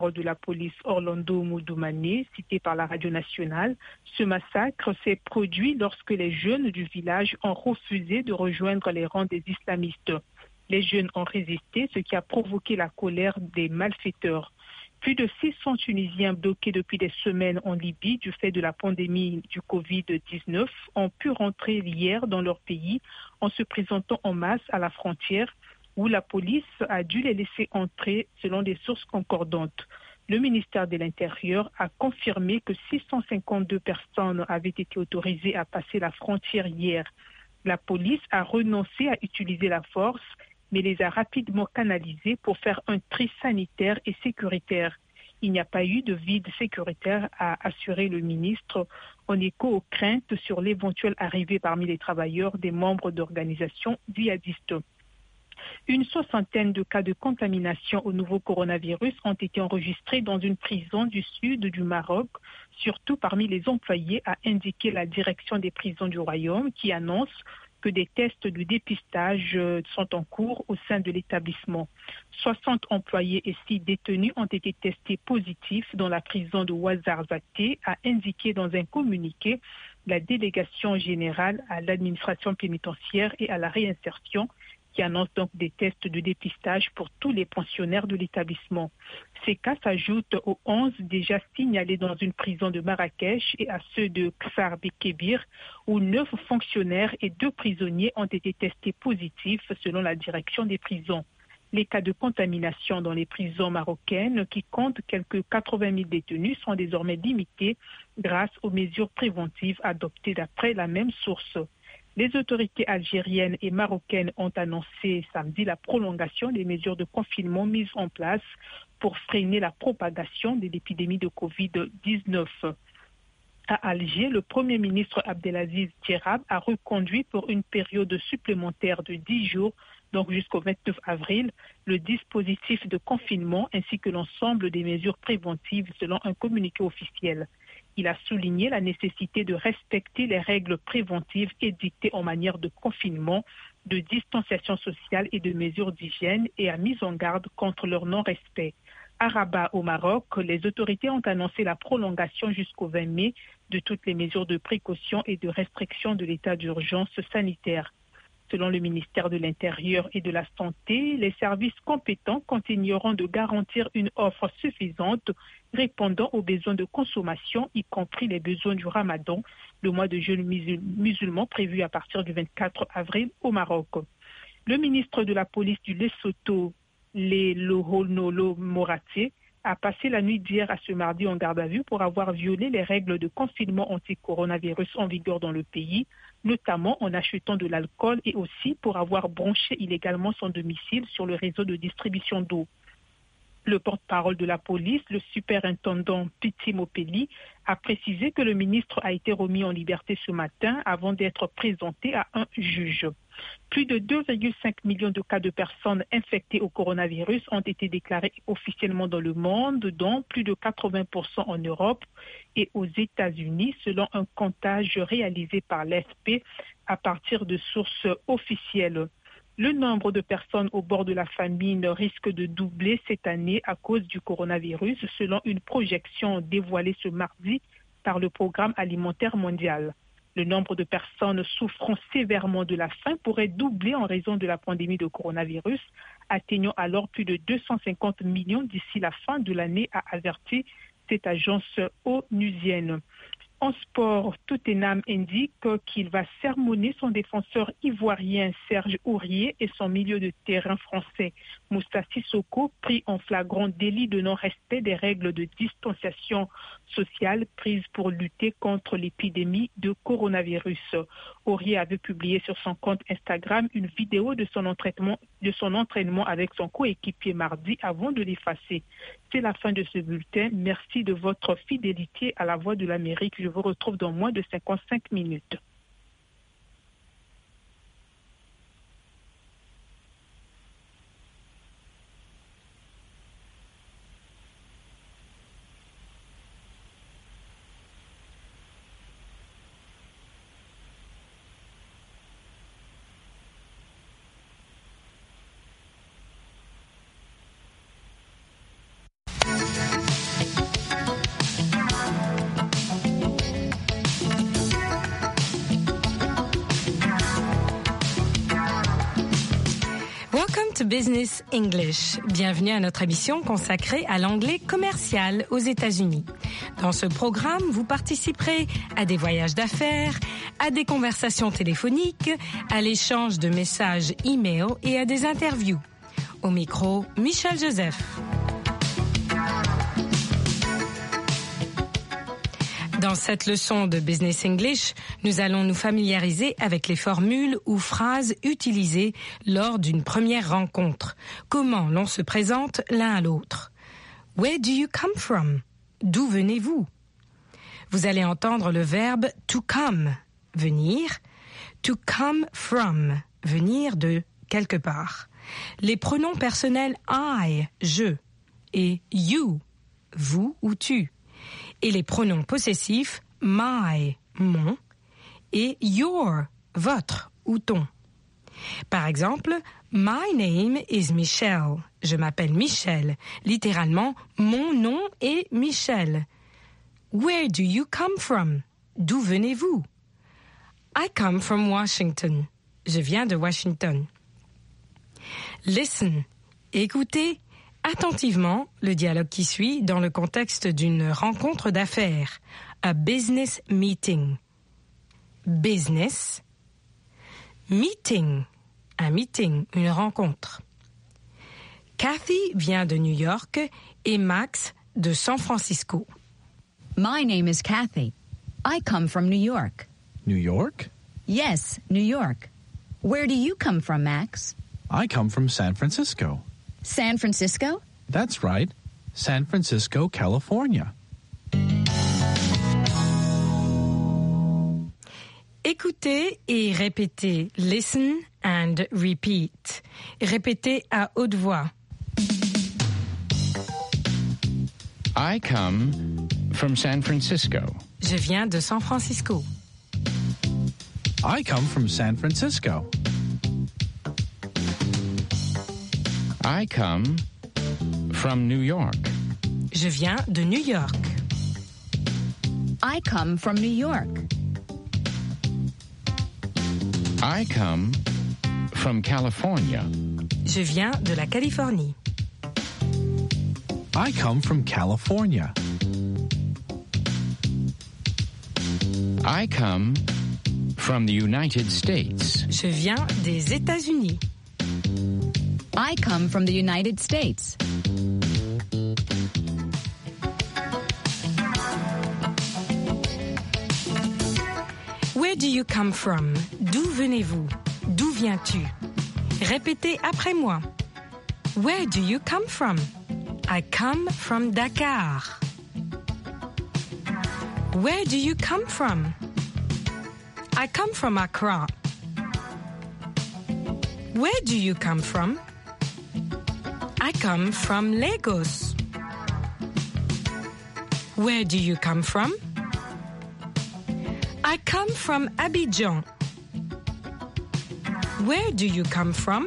de la police Orlando Moudoumane, cité par la radio nationale. Ce massacre s'est produit lorsque les jeunes du village ont refusé de rejoindre les rangs des islamistes. Les jeunes ont résisté, ce qui a provoqué la colère des malfaiteurs. Plus de 600 Tunisiens bloqués depuis des semaines en Libye du fait de la pandémie du Covid-19 ont pu rentrer hier dans leur pays en se présentant en masse à la frontière où la police a dû les laisser entrer selon des sources concordantes. Le ministère de l'Intérieur a confirmé que 652 personnes avaient été autorisées à passer la frontière hier. La police a renoncé à utiliser la force, mais les a rapidement canalisées pour faire un tri sanitaire et sécuritaire. Il n'y a pas eu de vide sécuritaire, a assuré le ministre, en écho aux craintes sur l'éventuelle arrivée parmi les travailleurs des membres d'organisations djihadistes. Une soixantaine de cas de contamination au nouveau coronavirus ont été enregistrés dans une prison du sud du Maroc, surtout parmi les employés, a indiqué la direction des prisons du Royaume qui annonce que des tests de dépistage sont en cours au sein de l'établissement. 60 employés et 6 détenus ont été testés positifs dans la prison de Ouarzazate, a indiqué dans un communiqué la délégation générale à l'administration pénitentiaire et à la réinsertion qui annonce donc des tests de dépistage pour tous les pensionnaires de l'établissement. Ces cas s'ajoutent aux 11 déjà signalés dans une prison de Marrakech et à ceux de Ksar Bekebir, où 9 fonctionnaires et 2 prisonniers ont été testés positifs selon la direction des prisons. Les cas de contamination dans les prisons marocaines, qui comptent quelques 80 000 détenus, sont désormais limités grâce aux mesures préventives adoptées d'après la même source. Les autorités algériennes et marocaines ont annoncé samedi la prolongation des mesures de confinement mises en place pour freiner la propagation de l'épidémie de Covid-19. À Alger, le Premier ministre Abdelaziz Djerab a reconduit pour une période supplémentaire de 10 jours, donc jusqu'au 29 avril, le dispositif de confinement ainsi que l'ensemble des mesures préventives selon un communiqué officiel. Il a souligné la nécessité de respecter les règles préventives édictées en matière de confinement, de distanciation sociale et de mesures d'hygiène et a mis en garde contre leur non-respect. À Rabat, au Maroc, les autorités ont annoncé la prolongation jusqu'au 20 mai de toutes les mesures de précaution et de restriction de l'état d'urgence sanitaire. Selon le ministère de l'Intérieur et de la Santé, les services compétents continueront de garantir une offre suffisante répondant aux besoins de consommation, y compris les besoins du Ramadan, le mois de jeûne musulman prévu à partir du 24 avril au Maroc. Le ministre de la police du Lesotho, Lelohonolo Moratie, a passé la nuit d'hier à ce mardi en garde à vue pour avoir violé les règles de confinement anti-coronavirus en vigueur dans le pays, notamment en achetant de l'alcool et aussi pour avoir branché illégalement son domicile sur le réseau de distribution d'eau. Le porte-parole de la police, le superintendant Piti Mopeli, a précisé que le ministre a été remis en liberté ce matin avant d'être présenté à un juge. Plus de 2,5 millions de cas de personnes infectées au coronavirus ont été déclarés officiellement dans le monde, dont plus de 80% en Europe et aux États-Unis, selon un comptage réalisé par l'AFP à partir de sources officielles. Le nombre de personnes au bord de la famine risque de doubler cette année à cause du coronavirus, selon une projection dévoilée ce mardi par le Programme alimentaire mondial. Le nombre de personnes souffrant sévèrement de la faim pourrait doubler en raison de la pandémie de coronavirus, atteignant alors plus de 250 millions d'ici la fin de l'année, a averti cette agence onusienne. En sport, Tottenham indique qu'il va sermonner son défenseur ivoirien Serge Aurier et son milieu de terrain français Moussa Sissoko, pris en flagrant délit de non-respect des règles de distanciation sociale prises pour lutter contre l'épidémie de coronavirus. Aurier avait publié sur son compte Instagram une vidéo de son entraînement avec son coéquipier mardi avant de l'effacer. C'est la fin de ce bulletin. Merci de votre fidélité à la Voix de l'Amérique. Je vous retrouve dans moins de 55 minutes. to Business English. Bienvenue à notre émission consacrée à l'anglais commercial aux États-Unis. Dans ce programme, vous participerez à des voyages d'affaires, à des conversations téléphoniques, à l'échange de messages e-mail et à des interviews. Au micro, Michel Joseph. Dans cette leçon de Business English, nous allons nous familiariser avec les formules ou phrases utilisées lors d'une première rencontre. Comment l'on se présente l'un à l'autre. Where do you come from? D'où venez-vous? Vous allez entendre le verbe to come, venir, to come from, venir de quelque part. Les pronoms personnels I, je, et you, vous ou tu. Et les pronoms possessifs my, mon, et your, votre ou ton. Par exemple, my name is Michelle. Je m'appelle Michel. Littéralement, mon nom est Michel. Where do you come from? D'où venez-vous? I come from Washington. Je viens de Washington. Listen, écoutez attentivement le dialogue qui suit dans le contexte d'une rencontre d'affaires, a business meeting. Business, meeting, un meeting, une rencontre. Kathy vient de New York et Max de San Francisco. My name is Kathy. I come from New York. New York? Yes, New York. Where do you come from, Max? I come from San Francisco. San Francisco? That's right. San Francisco, California. Écoutez et répétez. Listen and repeat. Répétez à haute voix. I come from San Francisco. Je viens de San Francisco. I come from San Francisco. I come from New York. Je viens de New York. I come from New York. I come from California. Je viens de la Californie. I come from California. I come from the United States. Je viens des États-Unis. I come from the United States. Where do you come from? D'où venez-vous? D'où viens-tu? Répétez après moi. Where do you come from? I come from Dakar. Where do you come from? I come from Accra. Where do you come from? I come from Lagos. Where do you come from? I come from Abidjan. Where do you come from?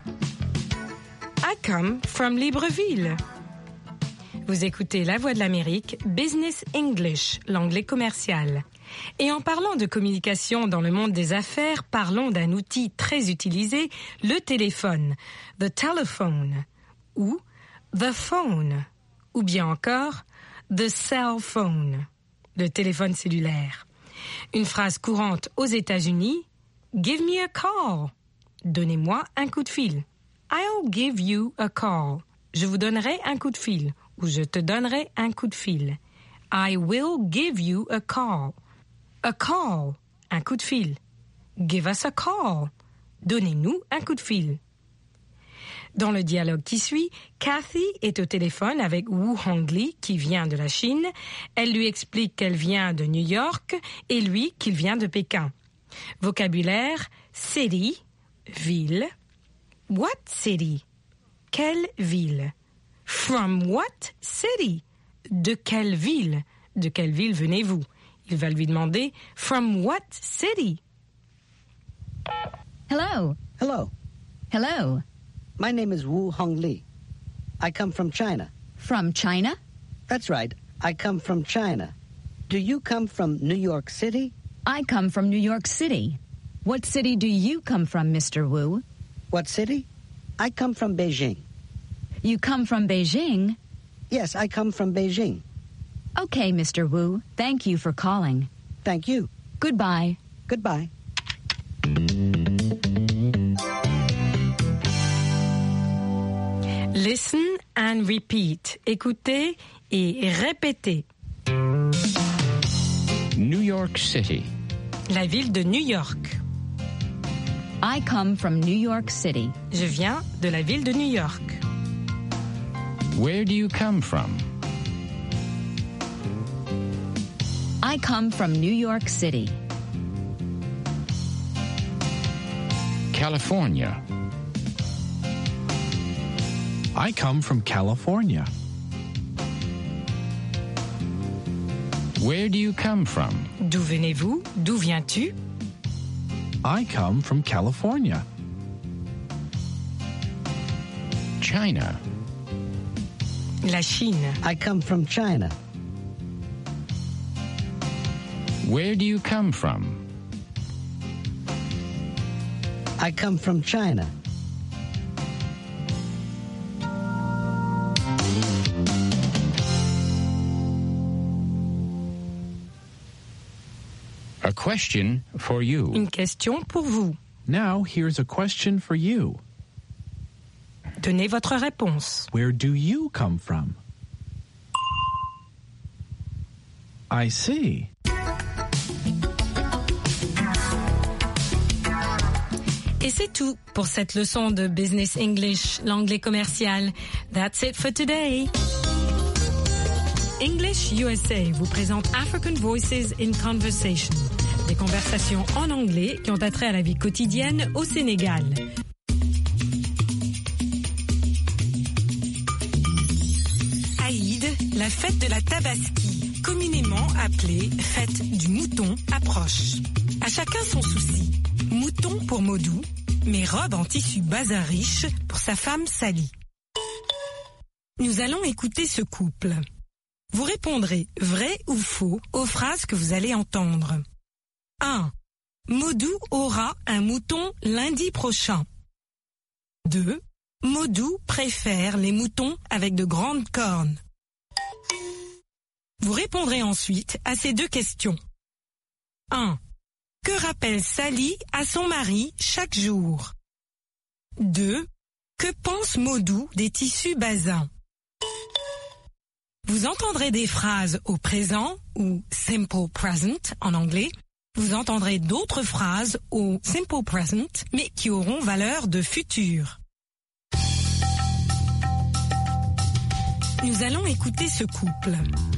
I come from Libreville. Vous écoutez La Voix de l'Amérique, Business English, l'anglais commercial. Et en parlant de communication dans le monde des affaires, parlons d'un outil très utilisé, le téléphone, the telephone, ou the phone, ou bien encore the cell phone, le téléphone cellulaire. Une phrase courante aux États-Unis, give me a call, donnez-moi un coup de fil. I'll give you a call, je vous donnerai un coup de fil, ou je te donnerai un coup de fil. I will give you a call. A call, un coup de fil. Give us a call, donnez-nous un coup de fil. Dans le dialogue qui suit, Kathy est au téléphone avec Wu Hongli qui vient de la Chine. Elle lui explique qu'elle vient de New York et lui qu'il vient de Pékin. Vocabulaire, city, ville. What city? Quelle ville? From what city? De quelle ville? De quelle ville venez-vous? Il va lui demander from what city? Hello. Hello. Hello. My name is Wu Hongli. I come from China. From China? That's right. I come from China. Do you come from New York City? I come from New York City. What city do you come from, Mr. Wu? What city? I come from Beijing. You come from Beijing? Yes, I come from Beijing. Okay, Mr. Wu. Thank you for calling. Thank you. Goodbye. Goodbye. Listen and repeat. Écoutez et répétez. New York City. La ville de New York. I come from New York City. Je viens de la ville de New York. Where do you come from? I come from New York City. California. I come from California. Where do you come from? D'où venez-vous? D'où viens-tu? I come from California. China. La Chine. I come from China. Where do you come from? I come from China. A question for you. Une question pour vous. Now, here's a question for you. Donnez votre réponse. Where do you come from? I see. Et c'est tout pour cette leçon de Business English, l'anglais commercial. That's it for today. English USA vous présente African Voices in Conversation, des conversations en anglais qui ont attrait à la vie quotidienne au Sénégal. Aïd, la fête de la Tabaski, communément appelée fête du mouton, approche. À chacun son souci. Mouton pour Modou, mais robe en tissu bazin riche pour sa femme Sally. Nous allons écouter ce couple. Vous répondrez vrai ou faux aux phrases que vous allez entendre. 1. Modou aura un mouton lundi prochain. 2. Modou préfère les moutons avec de grandes cornes. Vous répondrez ensuite à ces deux questions. 1. Que rappelle Sally à son mari chaque jour? 2. Que pense Modou des tissus bazins? Vous entendrez des phrases au présent ou simple present en anglais. Vous entendrez d'autres phrases au simple present mais qui auront valeur de futur. Nous allons écouter ce couple.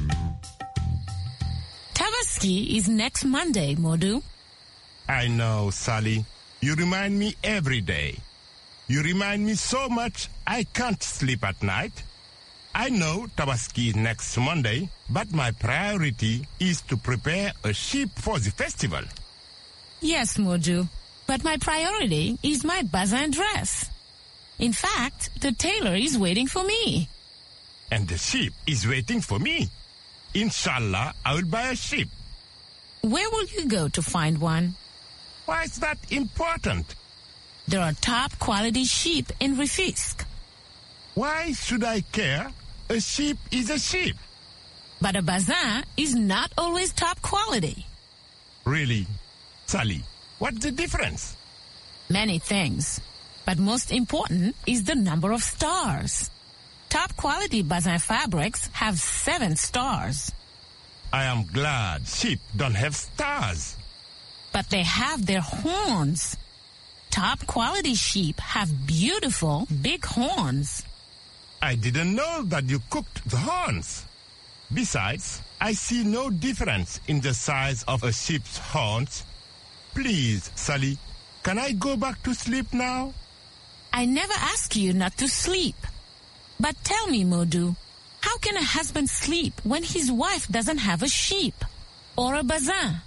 Tabaski is next Monday, Modou. I know, Sally. You remind me every day. You remind me so much I can't sleep at night. I know Tabaski is next Monday, but my priority is to prepare a sheep for the festival. Yes, Modou, but my priority is my bazin dress. In fact, the tailor is waiting for me. And the sheep is waiting for me. Inshallah, I will buy a sheep. Where will you go to find one? Why is that important? There are top quality sheep in Rufisque. Why should I care? A sheep is a sheep. But a bazin is not always top quality. Really? Sally, what's the difference? Many things. But most important is the number of stars. Top quality bazin fabrics have 7 stars. I am glad sheep don't have stars. But they have their horns. Top quality sheep have beautiful big horns. I didn't know that you cooked the horns. Besides, I see no difference in the size of a sheep's horns. Please, Sally, can I go back to sleep now? I never ask you not to sleep. But tell me, Modou, how can a husband sleep when his wife doesn't have a sheep or a bazin?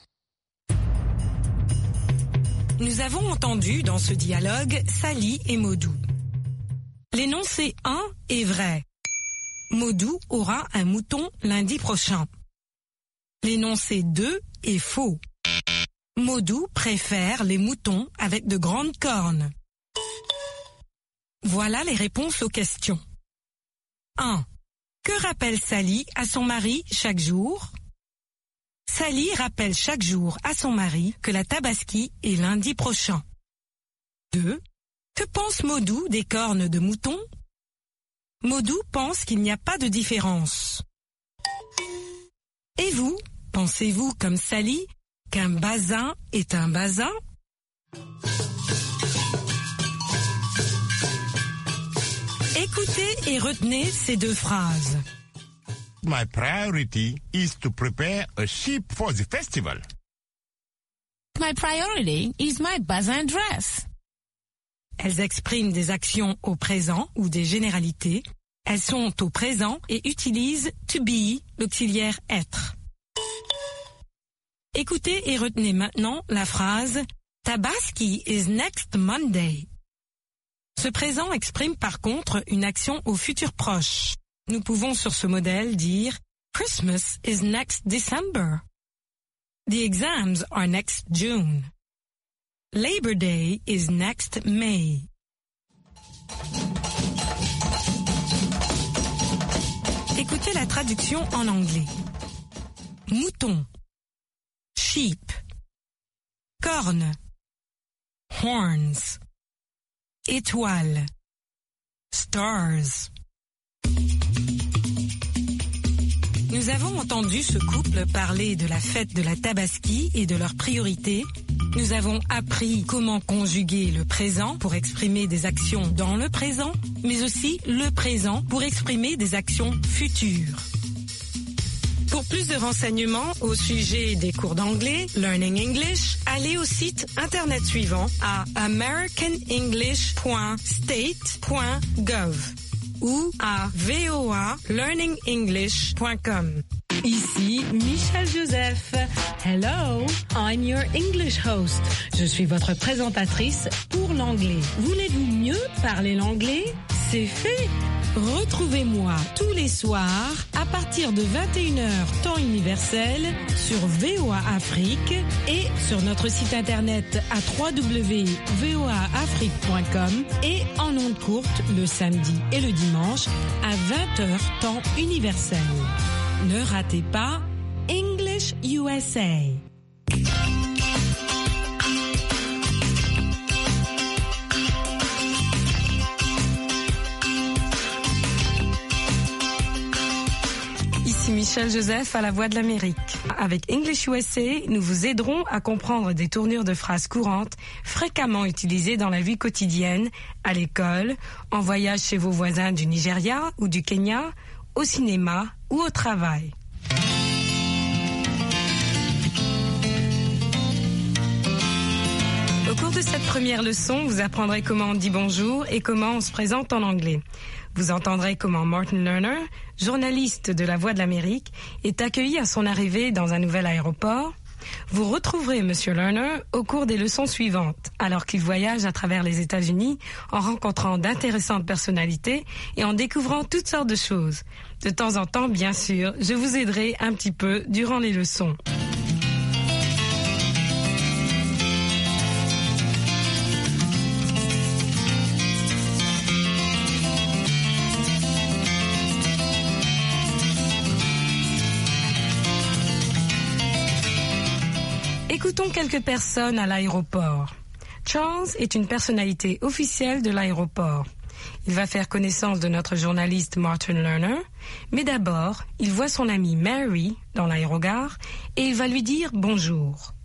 Nous avons entendu dans ce dialogue Sally et Modou. L'énoncé 1 est vrai. Modou aura un mouton lundi prochain. L'énoncé 2 est faux. Modou préfère les moutons avec de grandes cornes. Voilà les réponses aux questions. 1. Que rappelle Sally à son mari chaque jour? Sally rappelle chaque jour à son mari que la Tabaski est lundi prochain. 2. Que pense Modou des cornes de mouton? Modou pense qu'il n'y a pas de différence. Et vous, pensez-vous comme Sally qu'un bazin est un bazin? Écoutez et retenez ces deux phrases. My priority is to prepare a sheep for the festival. My priority is my bazin dress. Elles expriment des actions au présent ou des généralités. Elles sont au présent et utilisent to be, l'auxiliaire être. Écoutez et retenez maintenant la phrase Tabaski is next Monday. Ce présent exprime par contre une action au futur proche. Nous pouvons sur ce modèle dire Christmas is next December. The exams are next June. Labor Day is next May. Écoutez la traduction en anglais. Mouton, sheep, corne, horns, étoile, stars. Nous avons entendu ce couple parler de la fête de la Tabaski et de leurs priorités. Nous avons appris comment conjuguer le présent pour exprimer des actions dans le présent, mais aussi le présent pour exprimer des actions futures. Pour plus de renseignements au sujet des cours d'anglais, Learning English, allez au site internet suivant à americanenglish.state.gov ou à voalearningenglish.com. Ici Michel Joseph. Hello, I'm your English host. Je suis votre présentatrice pour l'anglais. Voulez-vous mieux parler l'anglais? C'est fait. Retrouvez-moi tous les soirs à partir de 21h temps universel sur VOA Afrique et sur notre site internet à www.voaafrique.com et en ondes courtes le samedi et le dimanche à 20h temps universel. Ne ratez pas English USA. Ici Michel Joseph à la Voix de l'Amérique. Avec English USA, nous vous aiderons à comprendre des tournures de phrases courantes fréquemment utilisées dans la vie quotidienne, à l'école, en voyage chez vos voisins du Nigeria ou du Kenya, au cinéma ou au travail. Au cours de cette première leçon, vous apprendrez comment on dit bonjour et comment on se présente en anglais. Vous entendrez comment Martin Lerner, journaliste de La Voix de l'Amérique, est accueilli à son arrivée dans un nouvel aéroport. Vous retrouverez M. Lerner au cours des leçons suivantes, alors qu'il voyage à travers les États-Unis en rencontrant d'intéressantes personnalités et en découvrant toutes sortes de choses. De temps en temps, bien sûr, je vous aiderai un petit peu durant les leçons. Écoutons quelques personnes à l'aéroport. Charles est une personnalité officielle de l'aéroport. Il va faire connaissance de notre journaliste Martin Lerner, mais d'abord, il voit son amie Mary dans l'aérogare et il va lui dire bonjour.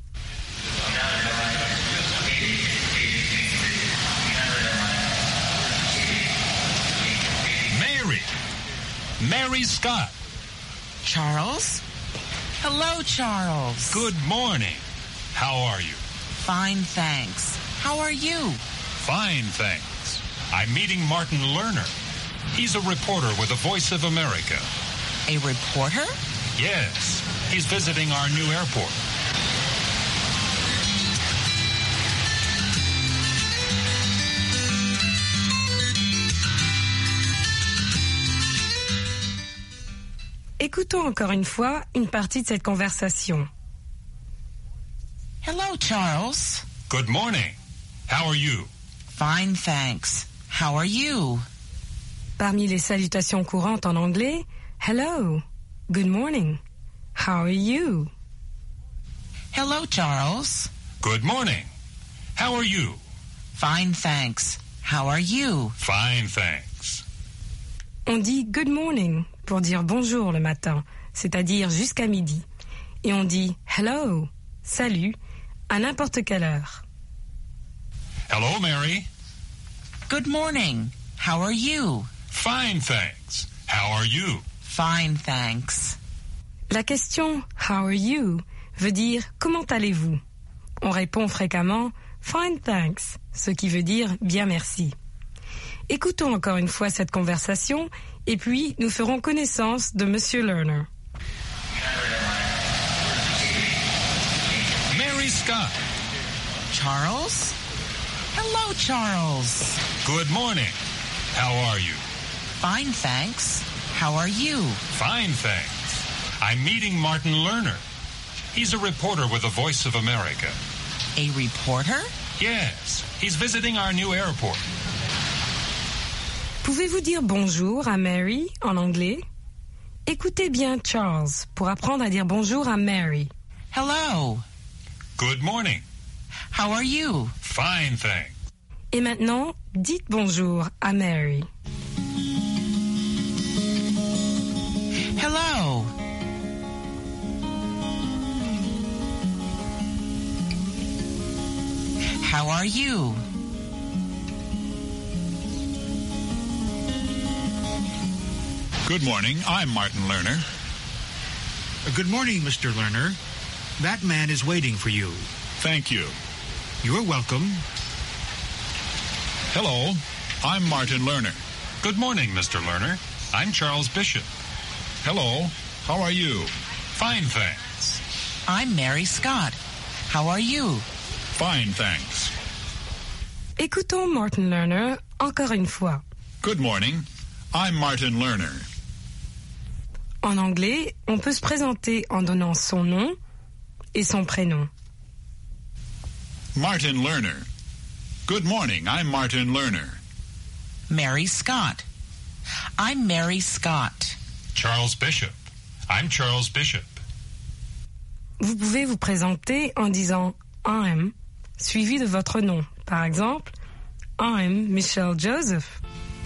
Mary Scott. Charles? Hello, Charles. Good morning. How are you? Fine, thanks. How are you? Fine, thanks. I'm meeting Martin Lerner. He's a reporter with the Voice of America. A reporter? Yes. He's visiting our new airport. Écoutons encore une fois une partie de cette conversation. Hello, Charles. Good morning. How are you? Fine, thanks. How are you? Parmi les salutations courantes en anglais, hello, good morning, how are you? Hello, Charles. Good morning. How are you? Fine, thanks. How are you? Fine, thanks. On dit good morning pour dire bonjour le matin, c'est-à-dire jusqu'à midi. Et on dit hello, salut, à n'importe quelle heure. Hello, Mary. Good morning. How are you? Fine, thanks. How are you? Fine, thanks. La question how are you veut dire comment allez-vous? On répond fréquemment fine, thanks, ce qui veut dire bien merci. Écoutons encore une fois cette conversation et puis nous ferons connaissance de Monsieur Lerner. Mary Scott. Charles? Hello, Charles. Good morning. How are you? Fine, thanks. How are you? Fine, thanks. I'm meeting Martin Lerner. He's a reporter with the Voice of America. A reporter? Yes, he's visiting our new airport. Pouvez-vous dire bonjour à Mary en anglais? Écoutez bien Charles pour apprendre à dire bonjour à Mary. Hello. Good morning. How are you? Fine, thanks. Et maintenant, dites bonjour à Mary. Hello. How are you? Good morning. I'm Martin Lerner. Good morning, Mr. Lerner. That man is waiting for you. Thank you. You're welcome. Hello. I'm Martin Lerner. Good morning, Mr. Lerner. I'm Charles Bishop. Hello. How are you? Fine, thanks. I'm Mary Scott. How are you? Fine, thanks. Écoutons Martin Lerner encore une fois. Good morning. I'm Martin Lerner. En anglais, on peut se présenter en donnant son nom et son prénom. Martin Lerner. Good morning. I'm Martin Lerner. Mary Scott. I'm Mary Scott. Charles Bishop. I'm Charles Bishop. Vous pouvez vous présenter en disant I'm, suivi de votre nom. Par exemple, I'm Michelle Joseph.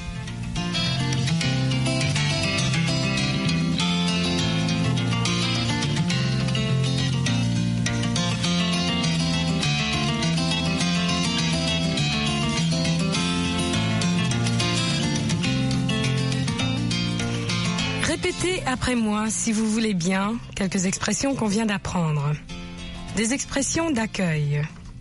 Répétez après moi, si vous voulez bien, quelques expressions qu'on vient d'apprendre. Des expressions d'accueil.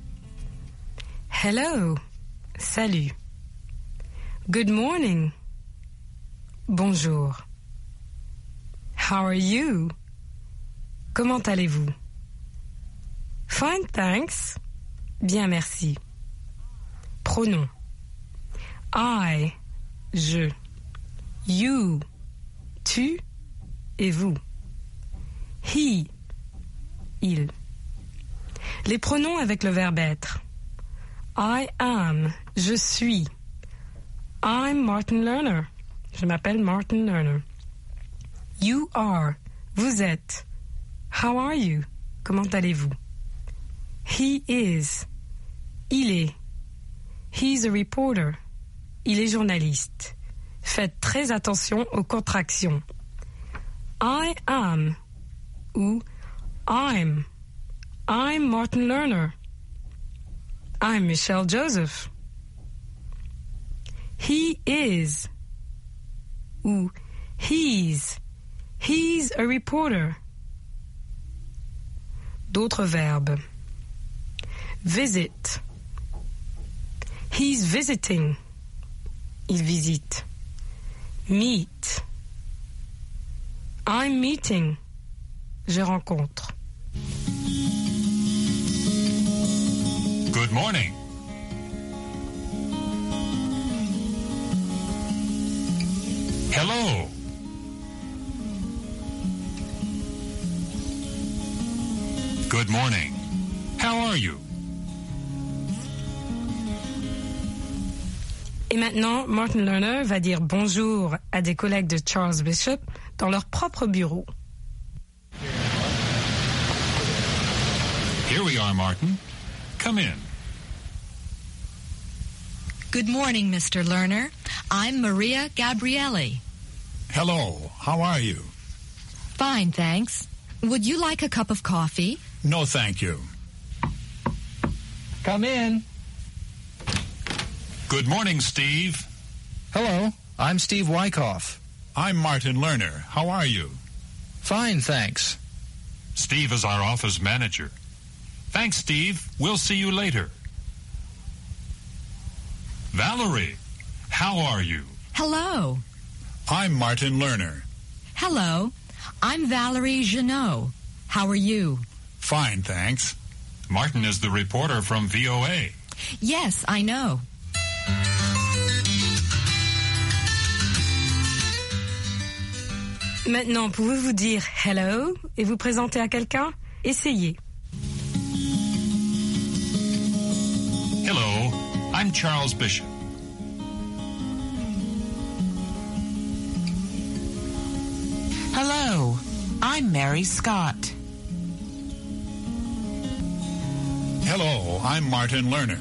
Hello, salut. Good morning, bonjour. How are you? Comment allez-vous? Fine, thanks. Bien, merci. Pronom. I, je. You, tu et vous. He, il. Les pronoms avec le verbe être. I am, je suis. I'm Martin Lerner. Je m'appelle Martin Lerner. You are, vous êtes. How are you? Comment allez-vous? He is, il est. He's a reporter. Il est journaliste. Faites très attention aux contractions. I am ou I'm Martin Lerner. I'm Michelle Joseph. He is ou he's a reporter. D'autres verbes. Visit. He's visiting. Il visite. Meet. I'm meeting. Je rencontre. Good morning. Hello. Good morning. How are you? Et maintenant, Martin Lerner va dire bonjour à des collègues de Charles Bishop dans leur propre bureau. Here we are, Martin. Come in. Good morning, Mr. Lerner. I'm Maria Gabrielli. Hello, how are you? Fine, thanks. Would you like a cup of coffee? No, thank you. Come in. Good morning, Steve. Hello, I'm Steve Wyckoff. I'm Martin Lerner. How are you? Fine, thanks. Steve is our office manager. Thanks, Steve. We'll see you later. Valerie, how are you? Hello. I'm Martin Lerner. Hello. I'm Valerie Jeannot. How are you? Fine, thanks. Martin is the reporter from VOA. Yes, I know. Maintenant, pouvez-vous dire hello et vous présenter à quelqu'un? Essayez. Hello, I'm Charles Bishop. Hello, I'm Mary Scott. Hello, I'm Martin Lerner.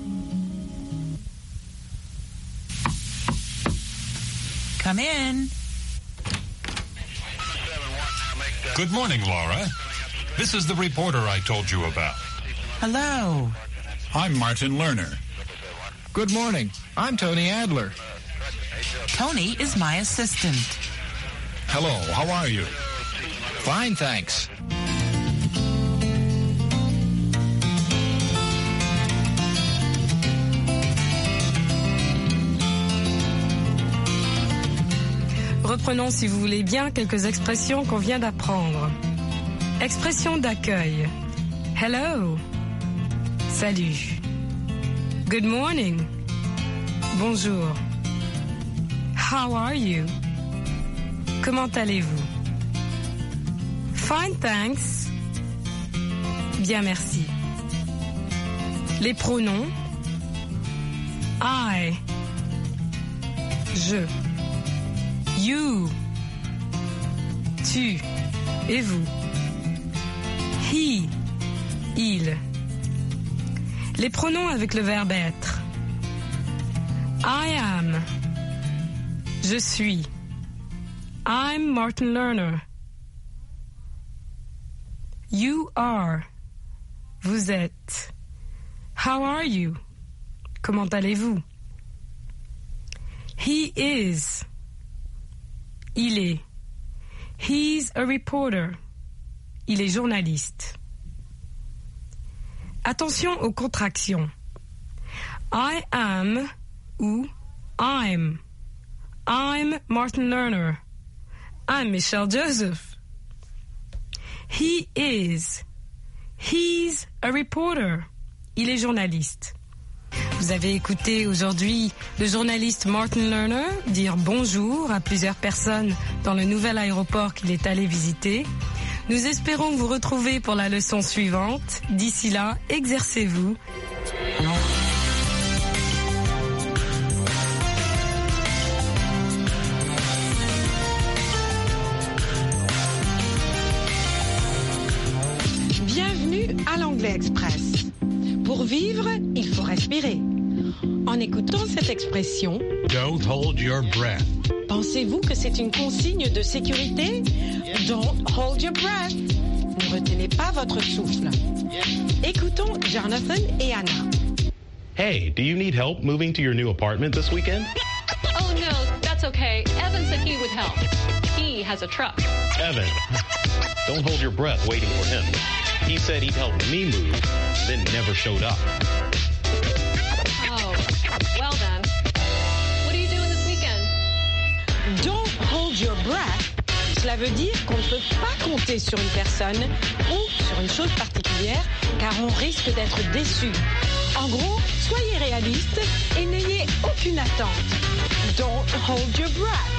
Come in. Good morning, Laura. This is the reporter I told you about. Hello. I'm Martin Lerner. Good morning. I'm Tony Adler. Tony is my assistant. Hello, how are you? Fine, thanks. Reprenons, si vous voulez bien, quelques expressions qu'on vient d'apprendre. Expression d'accueil. Hello. Salut. Good morning. Bonjour. How are you? Comment allez-vous? Fine, thanks. Bien, merci. Les pronoms. I. Je. You. Tu. Et vous. He. Il. Les pronoms avec le verbe être. I am. Je suis. I'm Martin Lerner. You are. Vous êtes. How are you? Comment allez-vous? He is. Il est. He's a reporter. Il est journaliste. Attention aux contractions. I am ou I'm. I'm Martin Lerner. I'm Michelle Joseph. He is. He's a reporter. Il est journaliste. Vous avez écouté aujourd'hui le journaliste Martin Lerner dire bonjour à plusieurs personnes dans le nouvel aéroport qu'il est allé visiter. Nous espérons vous retrouver pour la leçon suivante. D'ici là, exercez-vous. Bienvenue à l'Anglais Express. Pour vivre, il faut respirer. En écoutant cette expression, Don't hold your breath. pensez-vous que c'est une consigne de sécurité? Don't hold your breath. Ne retenez pas votre souffle. Écoutons Jonathan et Anna. Hey, do you need help moving to your new apartment this weekend? Oh, no, that's okay. Evan said he would help. He has a truck. Evan, don't hold your breath waiting for him. He said he'd help me move, then never showed up. Oh, well then. What are you doing this weekend? Don't hold your breath. Cela veut dire qu'on ne peut pas compter sur une personne ou sur une chose particulière car on risque d'être déçu. En gros, soyez réaliste et n'ayez aucune attente. Don't hold your breath.